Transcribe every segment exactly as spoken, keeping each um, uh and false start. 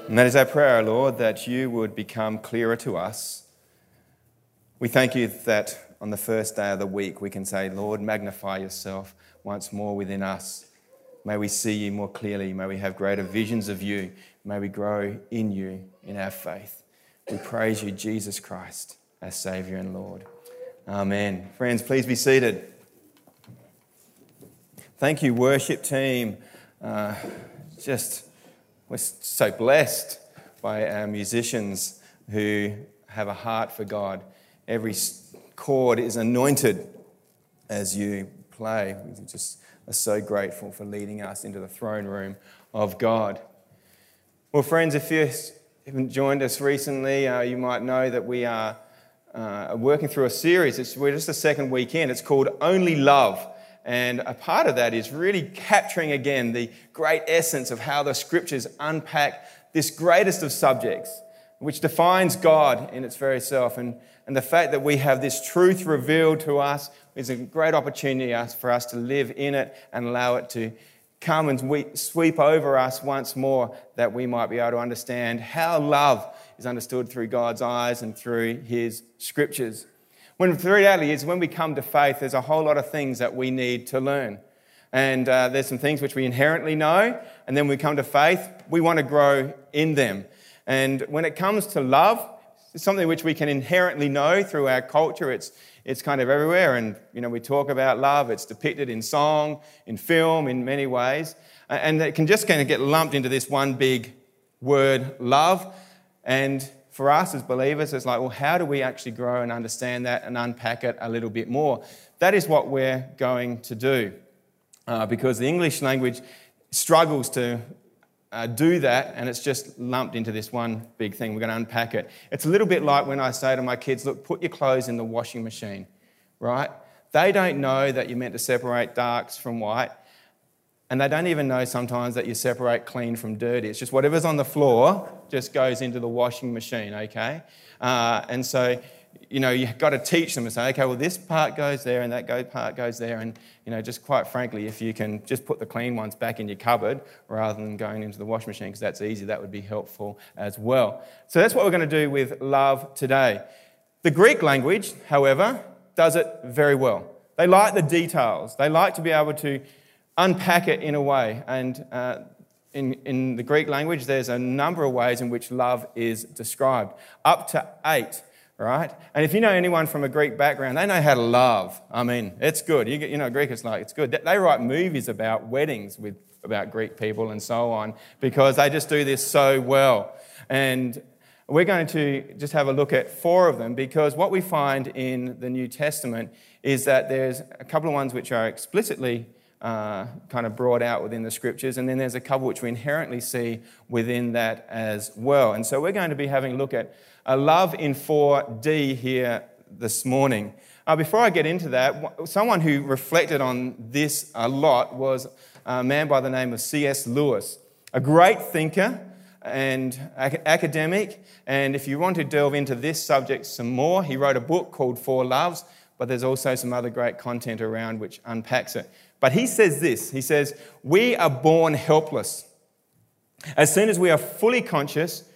And that is our prayer, Lord, that you would become clearer to us. We thank you that on the first day of the week we can say, Lord, magnify yourself once more within us. May we see you more clearly. May we have greater visions of you. May we grow in you in our faith. We praise you, Jesus Christ, our Saviour and Lord. Amen. Friends, please be seated. Thank you, worship team. Uh, just, we're so blessed by our musicians who have a heart for God. Every chord is anointed as you play. We just are so grateful for leading us into the throne room of God. Well, friends, if you haven't joined us recently, uh, you might know that we are uh, working through a series. It's, we're just the second weekend. It's called Only Love. And a part of that is really capturing again the great essence of how the scriptures unpack this greatest of subjects, which defines God in its very self. And, and the fact that we have this truth revealed to us is a great opportunity for us to live in it and allow it to come and sweep over us once more, that we might be able to understand how love is understood through God's eyes and through his scriptures. When the reality is, when we come to faith, there's a whole lot of things that we need to learn. And uh, there's some things which we inherently know, and then when we come to faith, we want to grow in them. And when it comes to love, it's something which we can inherently know through our culture. It's it's kind of everywhere, and you know we talk about love. It's depicted in song, in film, in many ways, and it can just kind of get lumped into this one big word, love. And for us as believers, it's like, well, how do we actually grow and understand that and unpack it a little bit more? That is what we're going to do, uh, because the English language struggles to uh, do that, and it's just lumped into this one big thing. We're going to unpack it. It's a little bit like when I say to my kids, look, put your clothes in the washing machine, right? They don't know that you're meant to separate darks from white, and they don't even know sometimes that you separate clean from dirty. It's just whatever's on the floor just goes into the washing machine, okay? Uh, and so, you know, you've got to teach them and say, okay, well, this part goes there and that go part goes there. And, you know, just quite frankly, if you can just put the clean ones back in your cupboard rather than going into the washing machine, because that's easy, that would be helpful as well. So that's what we're going to do with love today. The Greek language, however, does it very well. They like the details. They like to be able to unpack it in a way. And uh, in, in the Greek language, there's a number of ways in which love is described, up to eight, right? And if you know anyone from a Greek background, they know how to love. I mean, it's good. You, get, you know, Greek is like, it's good. They write movies about weddings with about Greek people and so on, because they just do this so well. And we're going to just have a look at four of them, because what we find in the New Testament is that there's a couple of ones which are explicitly Uh, kind of brought out within the scriptures, and then there's a couple which we inherently see within that as well. And so we're going to be having a look at a love in four D here this morning. Uh, before I get into that, someone who reflected on this a lot was a man by the name of C S Lewis, a great thinker and academic. And if you want to delve into this subject some more, he wrote a book called Four Loves, but there's also some other great content around which unpacks it. But he says this, he says, we are born helpless. As soon as we are fully conscious,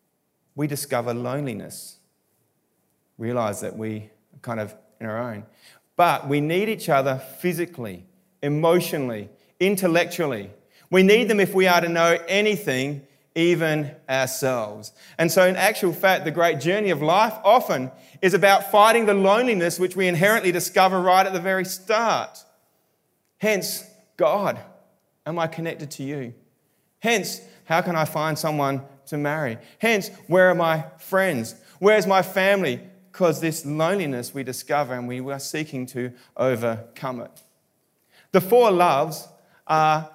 we discover loneliness. Realise that we are kind of in our own. But we need each other physically, emotionally, intellectually. We need them if we are to know anything, even ourselves. And so in actual fact, the great journey of life often is about fighting the loneliness which we inherently discover right at the very start. Hence, God, am I connected to you? Hence, how can I find someone to marry? Hence, where are my friends? Where's my family? Because this loneliness we discover, and we are seeking to overcome it. The four loves are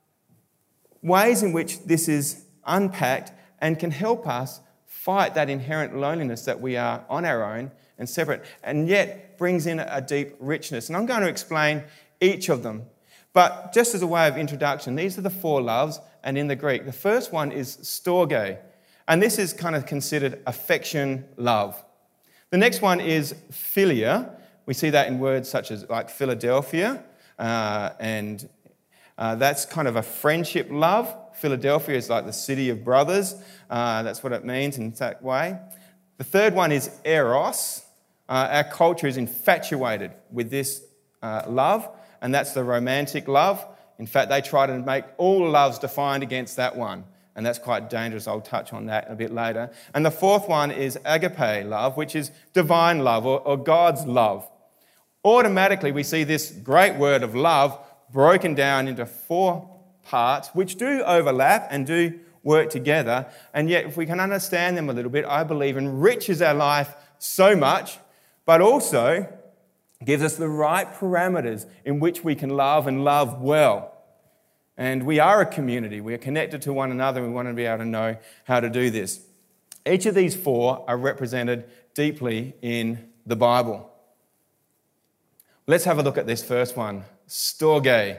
ways in which this is unpacked and can help us fight that inherent loneliness that we are on our own and separate, and yet brings in a deep richness. And I'm going to explain each of them. But just as a way of introduction, these are the four loves, and in the Greek, the first one is storge, and this is kind of considered affection love. The next one is philia. We see that in words such as like Philadelphia, uh, and uh, that's kind of a friendship love. Philadelphia is like the city of brothers. Uh, that's what it means in that way. The third one is eros. Uh, our culture is infatuated with this uh, love, and that's the romantic love. In fact, they try to make all loves defined against that one, and that's quite dangerous. I'll touch on that a bit later. And the fourth one is agape love, which is divine love or, or God's love. Automatically, we see this great word of love broken down into four parts, which do overlap and do work together. And yet, if we can understand them a little bit, I believe enriches our life so much, but also gives us the right parameters in which we can love and love well. And we are a community. We are connected to one another. And we want to be able to know how to do this. Each of these four are represented deeply in the Bible. Let's have a look at this first one, storge.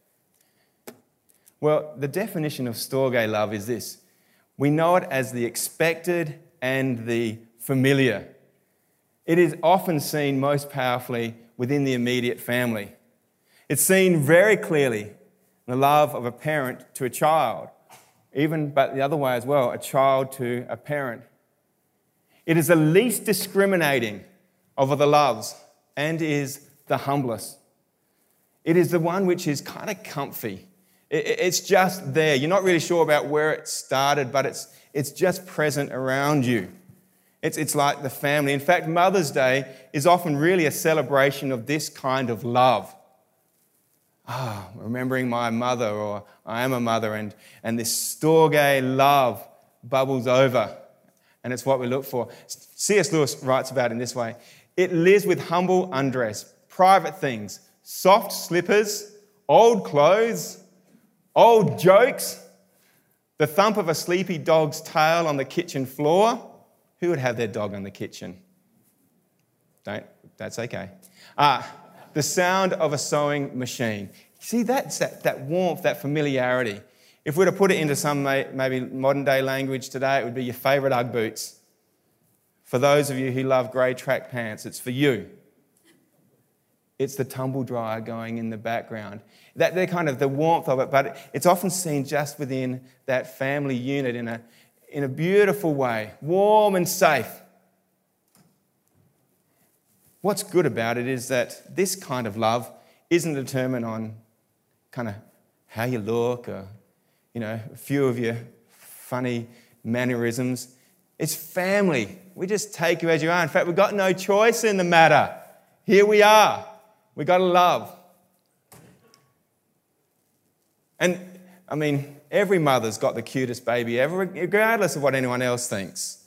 Well, the definition of storge love is this. We know it as the expected and the familiar. It is often seen most powerfully within the immediate family. It's seen very clearly in the love of a parent to a child, even but the other way as well, a child to a parent. It is the least discriminating of the loves and is the humblest. It is the one which is kind of comfy. It's just there. You're not really sure about where it started, but it's it's just present around you. It's, it's like the family. In fact, Mother's Day is often really a celebration of this kind of love. Ah, remembering my mother, or I am a mother, and, and this storge love bubbles over. And it's what we look for. C S Lewis writes about it in this way. It lives with humble undress, private things, soft slippers, old clothes, old jokes, the thump of a sleepy dog's tail on the kitchen floor. Who would have their dog on the kitchen? Don't, that's okay. Uh, the sound of a sewing machine. See, that's that, that warmth, that familiarity. If we were to put it into some maybe modern day language today, it would be your favourite Ugg boots. For those of you who love grey track pants, it's for you. It's the tumble dryer going in the background. That, they're kind of the warmth of it, but it's often seen just within that family unit in a, in a beautiful way, warm and safe. What's good about it is that this kind of love isn't determined on kind of how you look or, you know, a few of your funny mannerisms. It's family. We just take you as you are. In fact, we've got no choice in the matter. Here we are. We've got to love. And, I mean, every mother's got the cutest baby ever, regardless of what anyone else thinks.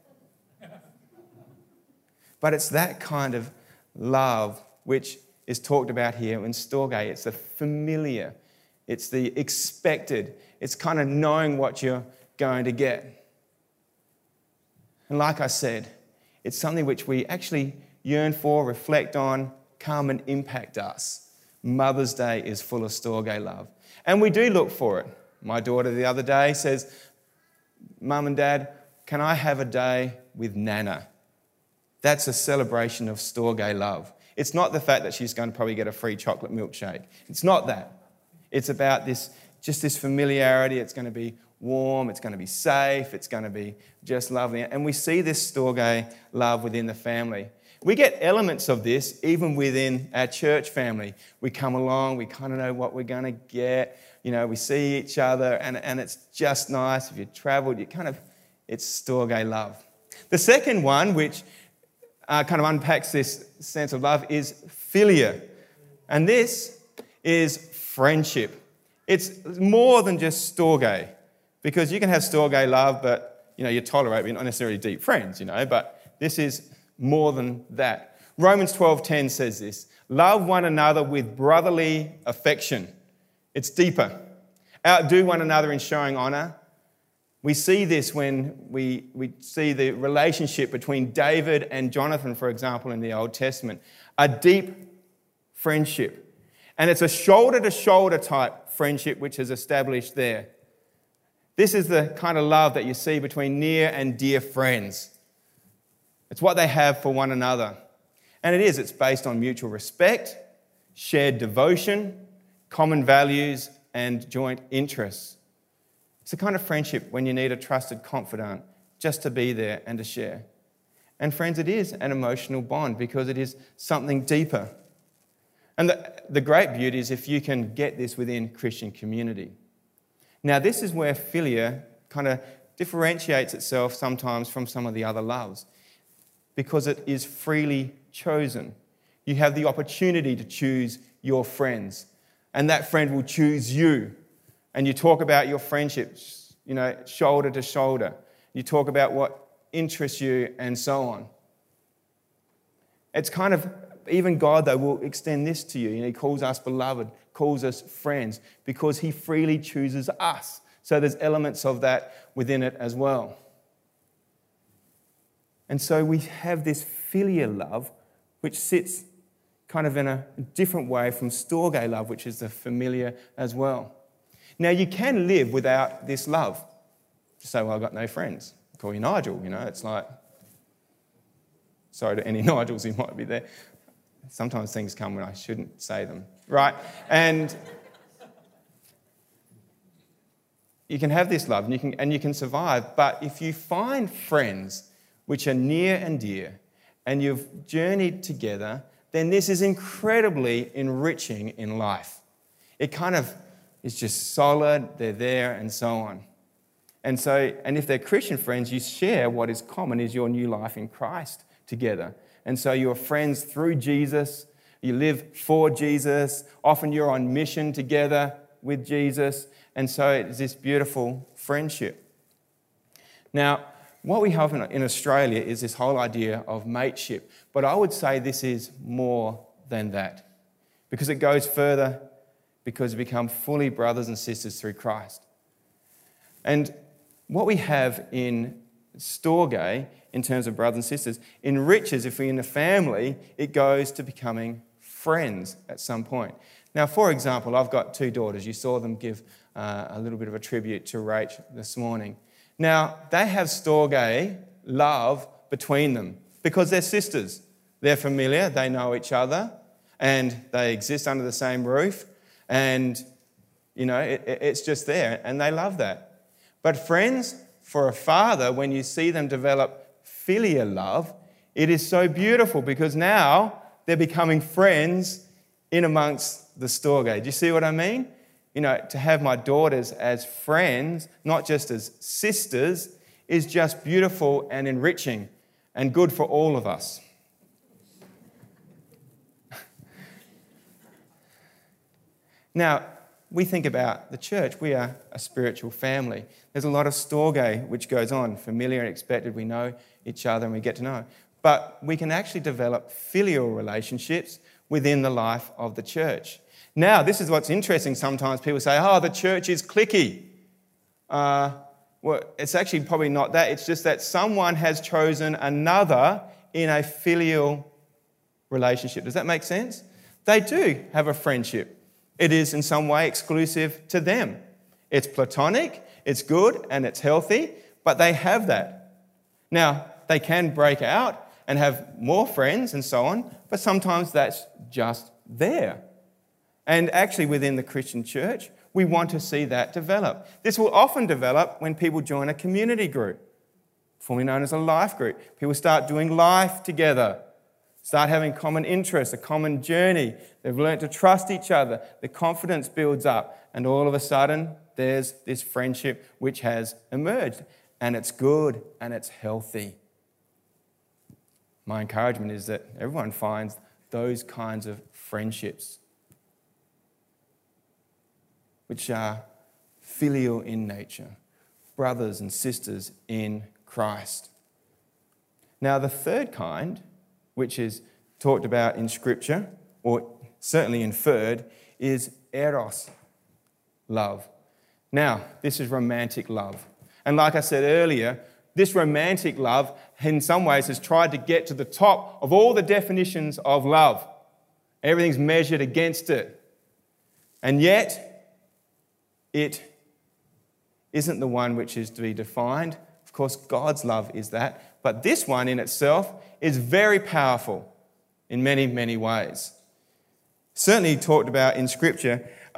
But it's that kind of love which is talked about here in storge. It's the familiar. It's the expected. It's kind of knowing what you're going to get. And like I said, it's something which we actually yearn for, reflect on, come and impact us. Mother's Day is full of storge love. And we do look for it. My daughter the other day says, Mum and Dad, can I have a day with Nana? That's a celebration of storge love. It's not the fact that she's going to probably get a free chocolate milkshake. It's not that. It's about this, just this familiarity. It's going to be warm. It's going to be safe. It's going to be just lovely. And we see this storge love within the family. We get elements of this even within our church family. We come along, we kind of know what we're going to get. You know, we see each other, and, and it's just nice. If you've travelled, you kind of, it's storge love. The second one, which uh, kind of unpacks this sense of love, is philia. And this is friendship. It's more than just storge, because you can have storge love, but, you know, you tolerate, but you're not necessarily deep friends, you know, but this is more than that. Romans twelve ten says this, love one another with brotherly affection. It's deeper. Outdo one another in showing honour. We see this when we, we see the relationship between David and Jonathan, for example, in the Old Testament. A deep friendship. And it's a shoulder-to-shoulder type friendship which is established there. This is the kind of love that you see between near and dear friends. It's what they have for one another. And it is, it's based on mutual respect, shared devotion, common values, and joint interests. It's the kind of friendship when you need a trusted confidant just to be there and to share. And friends, it is an emotional bond because it is something deeper. And the, the great beauty is if you can get this within Christian community. Now, this is where philia kind of differentiates itself sometimes from some of the other loves because it is freely chosen. You have the opportunity to choose your friends, and that friend will choose you. And you talk about your friendships, you know, shoulder to shoulder. You talk about what interests you and so on. It's kind of, even God, though, will extend this to you. You know, he calls us beloved, calls us friends, because he freely chooses us. So there's elements of that within it as well. And so we have this filial love, which sits kind of in a different way from storge love, which is the familiar as well. Now, you can live without this love. Just say, well, I've got no friends. Call you Nigel, you know. It's like, sorry to any Nigels who might be there. Sometimes things come when I shouldn't say them, right? And you can have this love and you can, and you can survive, but if you find friends which are near and dear and you've journeyed together, then this is incredibly enriching in life. It kind of is just solid, they're there, and so on. And so, and if they're Christian friends, you share what is common is your new life in Christ together. And so you're friends through Jesus, you live for Jesus, often you're on mission together with Jesus, and so it's this beautiful friendship. Now, what we have in Australia is this whole idea of mateship, but I would say this is more than that, because it goes further, because we become fully brothers and sisters through Christ. And what we have in storge, in terms of brothers and sisters, enriches, if we're in a family, it goes to becoming friends at some point. Now, for example, I've got two daughters. You saw them give uh, a little bit of a tribute to Rach this morning. Now, they have storge love between them because they're sisters. They're familiar, they know each other, and they exist under the same roof, and, you know, it, it's just there, and they love that. But friends, for a father, when you see them develop filial love, it is so beautiful because now they're becoming friends in amongst the storge. Do you see what I mean? You know, to have my daughters as friends, not just as sisters, is just beautiful and enriching and good for all of us. Now, we think about the church. We are a spiritual family. There's a lot of storge which goes on, familiar and expected. We know each other and we get to know. But we can actually develop filial relationships within the life of the church. Now, this is what's interesting. Sometimes people say, oh, the church is cliquey. Uh, well, it's actually probably not that. It's just that someone has chosen another in a filial relationship. Does that make sense? They do have a friendship. It is in some way exclusive to them. It's platonic, it's good, and it's healthy, but they have that. Now, they can break out and have more friends and so on, but sometimes that's just there. And actually within the Christian church, we want to see that develop. This will often develop when people join a community group, formerly known as a life group. People start doing life together, start having common interests, a common journey. They've learnt to trust each other. The confidence builds up, and all of a sudden, there's this friendship which has emerged, and it's good and it's healthy. My encouragement is that everyone finds those kinds of friendships which are filial in nature, brothers and sisters in Christ. Now, the third kind, which is talked about in Scripture, or certainly inferred, is eros love. Now, this is romantic love. And like I said earlier, this romantic love, in some ways, has tried to get to the top of all the definitions of love. Everything's measured against it. And yet, it isn't the one which is to be defined. Of course, God's love is that. But this one in itself is very powerful in many, many ways. Certainly talked about in Scripture. Uh,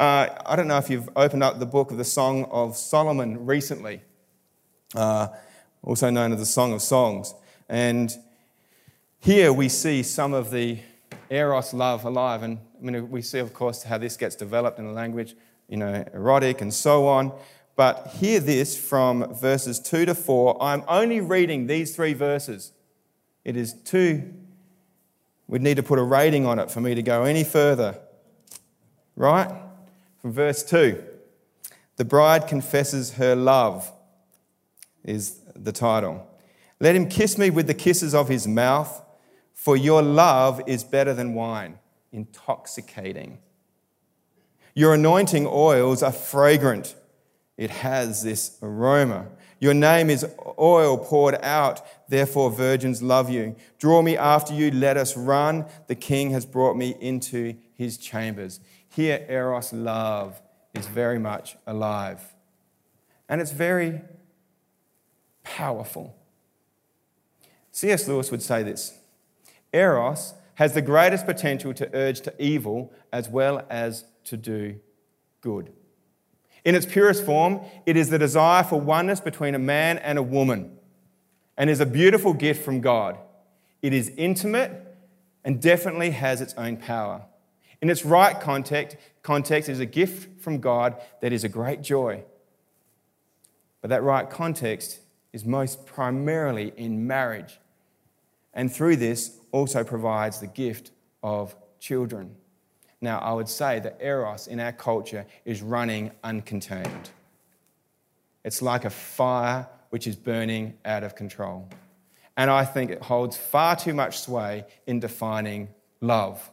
Uh, I don't know if you've opened up the book of the Song of Solomon recently, uh, also known as the Song of Songs. And here we see some of the Eros love alive. And I mean, we see, of course, how this gets developed in the language, you know, erotic and so on. But hear this from verses two to four. I'm only reading these three verses. It is too, we'd need to put a rating on it for me to go any further. Right? From verse two. The bride confesses her love is the title. Let him kiss me with the kisses of his mouth, for your love is better than wine, intoxicating. Your anointing oils are fragrant. It has this aroma. Your name is oil poured out, therefore virgins love you. Draw me after you, let us run. The king has brought me into his chambers. Here, Eros love is very much alive. And it's very powerful. C S Lewis would say this: Eros has the greatest potential to urge to evil as well as to do good. In its purest form, it is the desire for oneness between a man and a woman, and is a beautiful gift from God. It is intimate and definitely has its own power. In its right context, context it is a gift from God that is a great joy. But that right context is most primarily in marriage, and through this also provides the gift of children. Now, I would say that Eros in our culture is running uncontained. It's like a fire which is burning out of control. And I think it holds far too much sway in defining love.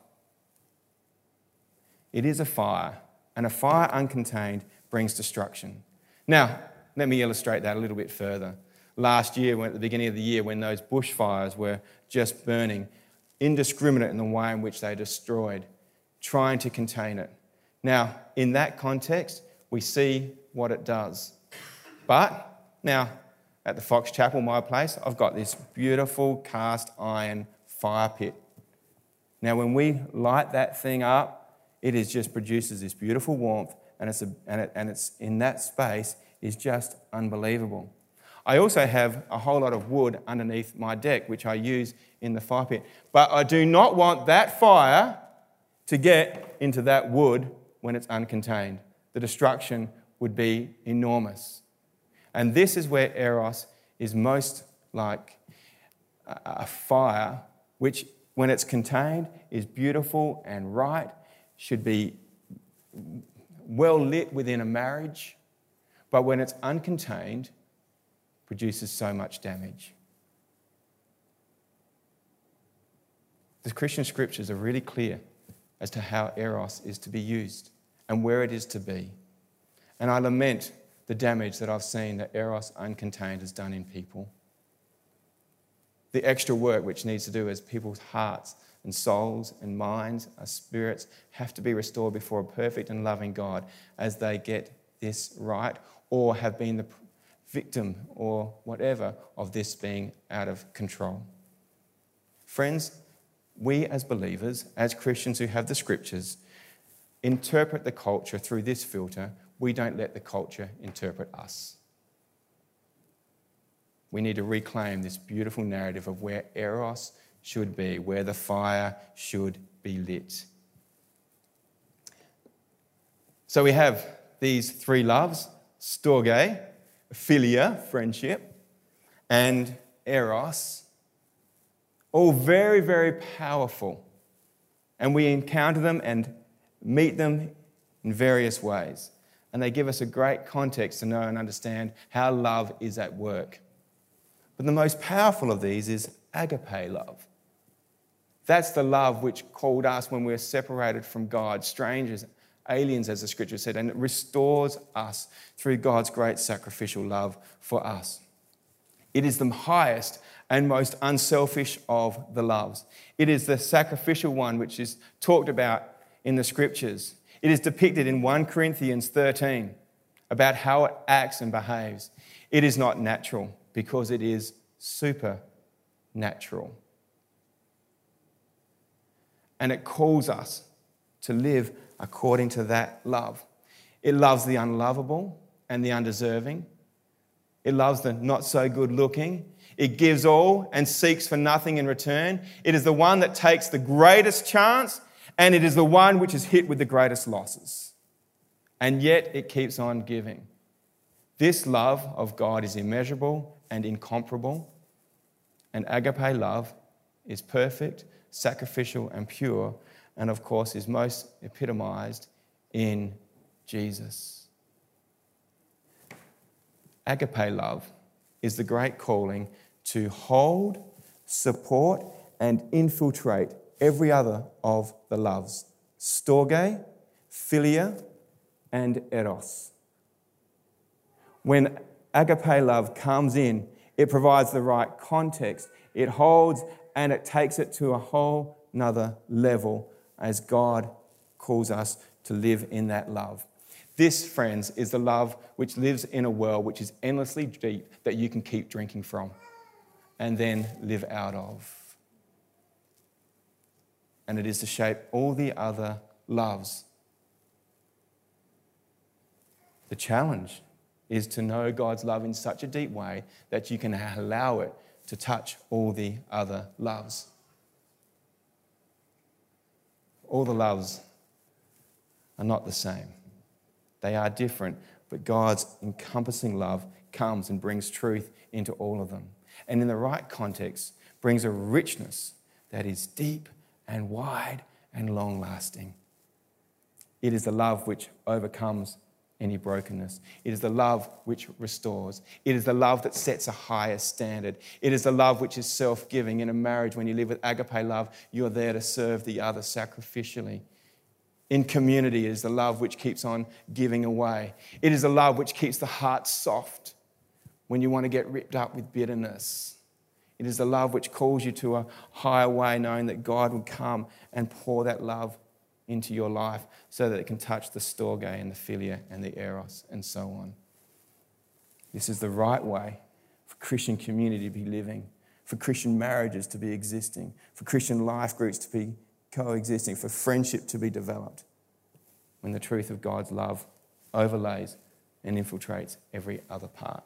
It is a fire, and a fire uncontained brings destruction. Now, let me illustrate that a little bit further. Last year, when, at the beginning of the year, when those bushfires were just burning, indiscriminate in the way in which they destroyed, trying to contain it. Now, in that context, we see what it does. But now, at the Fox Chapel, my place, I've got this beautiful cast iron fire pit. Now, when we light that thing up, it is just produces this beautiful warmth, and it's a, and, it, and it's in that space is just unbelievable. I also have a whole lot of wood underneath my deck, which I use in the fire pit. But I do not want that fire to get into that wood when it's uncontained. The destruction would be enormous. And this is where Eros is most like a fire, which when it's contained is beautiful and right, should be well lit within a marriage, but when it's uncontained, produces so much damage. The Christian scriptures are really clear as to how Eros is to be used and where it is to be. And I lament the damage that I've seen that Eros uncontained has done in people. The extra work which needs to do as people's hearts and souls and minds, our spirits, have to be restored before a perfect and loving God as they get this right or have been the victim or whatever of this being out of control. Friends, we as believers, as Christians who have the scriptures, interpret the culture through this filter. We don't let the culture interpret us. We need to reclaim this beautiful narrative of where Eros should be, where the fire should be lit. So we have these three loves: storge, philia, friendship, and eros, all very, very powerful. And we encounter them and meet them in various ways. And they give us a great context to know and understand how love is at work. But the most powerful of these is agape love. That's the love which called us when we were separated from God, strangers, aliens, as the scripture said, and it restores us through God's great sacrificial love for us. It is the highest and most unselfish of the loves. It is the sacrificial one which is talked about in the scriptures. It is depicted in First Corinthians thirteen about how it acts and behaves. It is not natural because it is supernatural. And it calls us to live according to that love. It loves the unlovable and the undeserving. It loves the not so good looking. It gives all and seeks for nothing in return. It is the one that takes the greatest chance, and it is the one which is hit with the greatest losses. And yet it keeps on giving. This love of God is immeasurable and incomparable. And agape love is perfect, sacrificial, and pure, and of course is most epitomized in Jesus. Agape love is the great calling to hold, support, and infiltrate every other of the loves: storge, philia, and eros. When agape love comes in, it provides the right context. It holds and it takes it to a whole nother level as God calls us to live in that love. This, friends, is the love which lives in a well which is endlessly deep that you can keep drinking from and then live out of. And it is to shape all the other loves. The challenge is to know God's love in such a deep way that you can allow it to touch all the other loves. All the loves are not the same. They are different, but God's encompassing love comes and brings truth into all of them. And in the right context, brings a richness that is deep and wide and long-lasting. It is the love which overcomes any brokenness. It is the love which restores. It is the love that sets a higher standard. It is the love which is self-giving. In a marriage, when you live with agape love, you're there to serve the other sacrificially. In community, it is the love which keeps on giving away. It is the love which keeps the heart soft when you want to get ripped up with bitterness. It is the love which calls you to a higher way, knowing that God will come and pour that love into your life so that it can touch the storge and the philia and the eros and so on. This is the right way for Christian community to be living, for Christian marriages to be existing, for Christian life groups to be coexisting, for friendship to be developed, when the truth of God's love overlays and infiltrates every other part.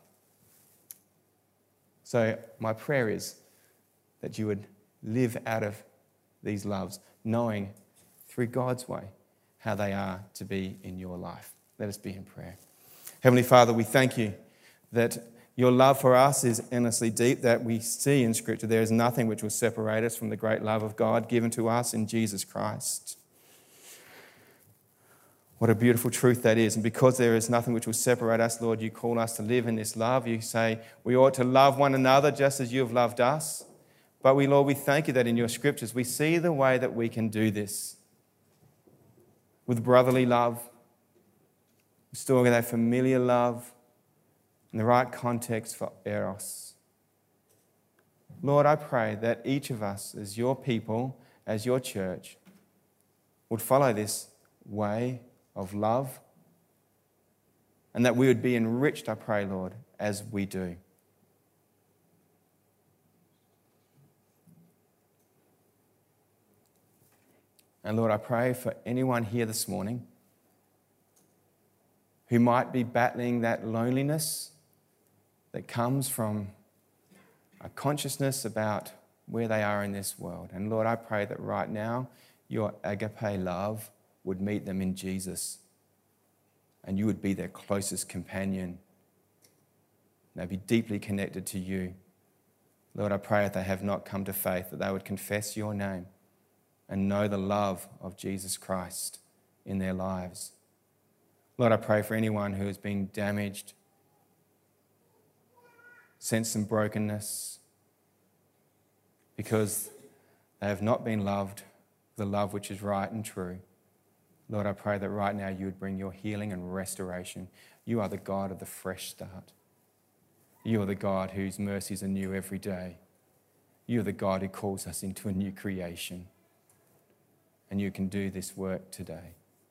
So my prayer is that you would live out of these loves, knowing through God's way how they are to be in your life. Let us be in prayer. Heavenly Father, we thank you that your love for us is endlessly deep, that we see in Scripture there is nothing which will separate us from the great love of God given to us in Jesus Christ. What a beautiful truth that is. And because there is nothing which will separate us, Lord, you call us to live in this love. You say we ought to love one another just as you have loved us. But we, Lord, we thank you that in your Scriptures we see the way that we can do this with brotherly love, restoring that familiar love, in the right context for eros. Lord, I pray that each of us as your people, as your church, would follow this way of love, and that we would be enriched, I pray, Lord, as we do. And Lord, I pray for anyone here this morning who might be battling that loneliness that comes from a consciousness about where they are in this world. And Lord, I pray that right now your agape love would meet them in Jesus, and you would be their closest companion. They'd be deeply connected to you. Lord, I pray if they have not come to faith, that they would confess your name and know the love of Jesus Christ in their lives. Lord, I pray for anyone who has been damaged, sensed some brokenness because they have not been loved with the love which is right and true. Lord, I pray that right now you would bring your healing and restoration. You are the God of the fresh start. You are the God whose mercies are new every day. You are the God who calls us into a new creation. And you can do this work today.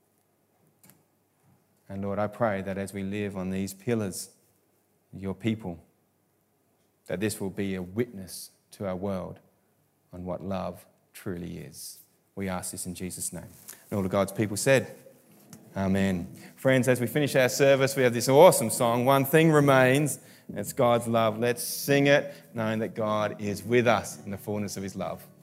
And Lord, I pray that as we live on these pillars, your people, that this will be a witness to our world on what love truly is. We ask this in Jesus' name. And all of God's people said, Amen. Friends, as we finish our service, we have this awesome song, One Thing Remains. It's God's love. Let's sing it, knowing that God is with us in the fullness of his love.